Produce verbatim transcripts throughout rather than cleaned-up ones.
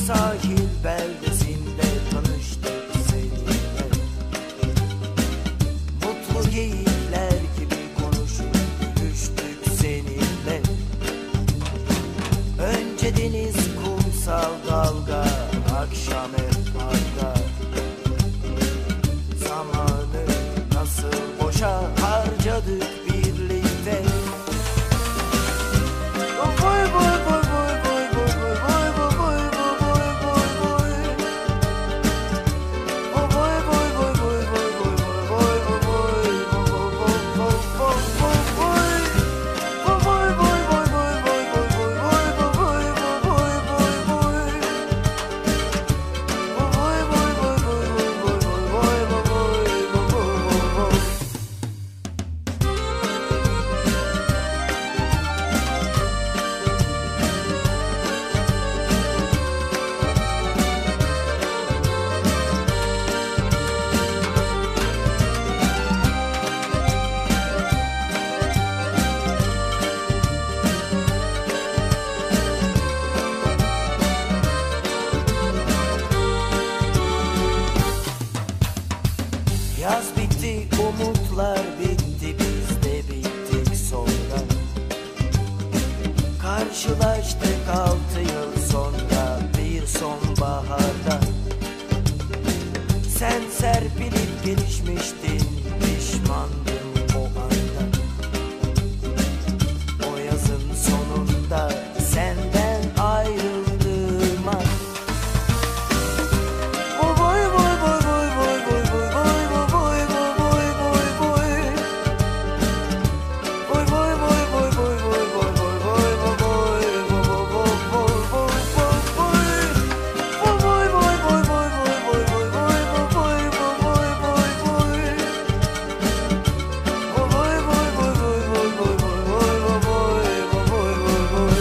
sahil beldesinde tanıştık seninle. Mutlu geyikler gibi konuşup gülüştük seninle. Önce deniz, kumsal, dalga, akşam hep parka. Zamanı nasıl boşa harcadık birlikte. Boy boy boy boy boy boy boy boy boy boy boy boy. Boy boy boy boy boy boy boy boy boy. Boy boy boy boy boy boy boy boy boy boy boy boy. Boy boy boy boy boy boy boy boy boy. Yaz bitti, umutlar bitti, biz de bittik sonra. Karşılaştık altı yıl sonra bir sonbaharda. Sen serpilip gelişmiştin, pişmandım o anda. O yazın sonunda senden ayrıldığım an. Boy boy boy boy boy boy boy boy boy boy boy boy. Boy boy boy boy boy boy boy boy boy boy boy boy boy boy. Boy boy boy boy boy boy boy boy boy boy boy boy boy. Boy boy boy boy boy boy boy boy boy boy boy boy.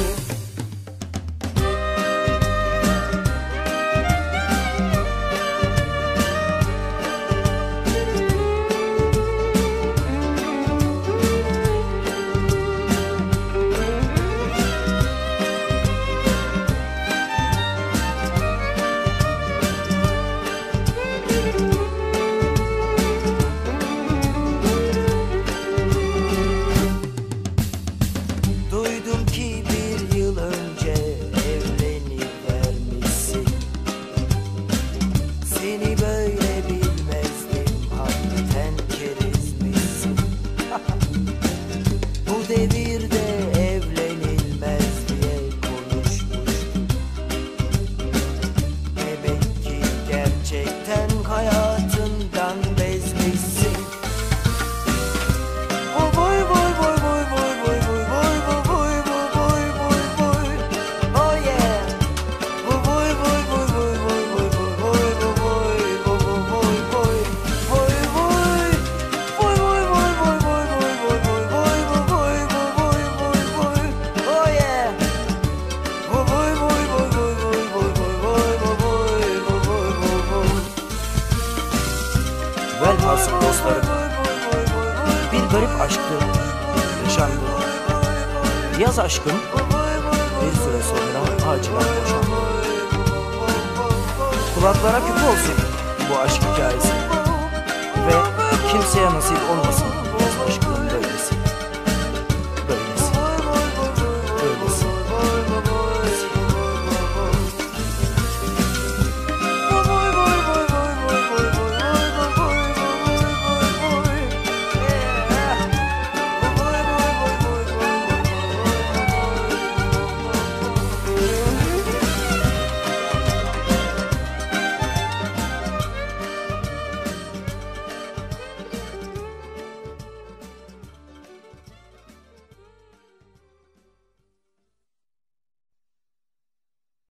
Duydum ki bir yıl önce evlenivermişsin. Seni böyle bilmezdim, hakikaten kerizmişsin. Bu devirde evlenilmez diye konuşmuştum. Demek ki gerçekten hayatından bezmişsin. Oh boy boy boy boy boy boy boy boy boy boy boy boy boy. Oh yeah. Oh boy boy boy boy boy boy boy boy boy boy boy boy. Boy boy. Boy boy boy boy boy boy boy boy boy boy boy boy boy. Oh yeah. Oh boy boy boy boy boy boy boy boy boy boy boy. Velhasıl dostlarım, bir garip aşktı yaşandı. Yaz aşkım bir süre sonra acilen boşandı. Kulaklara küpe olsun bu aşk hikayesi ve kimseye nasip olmasın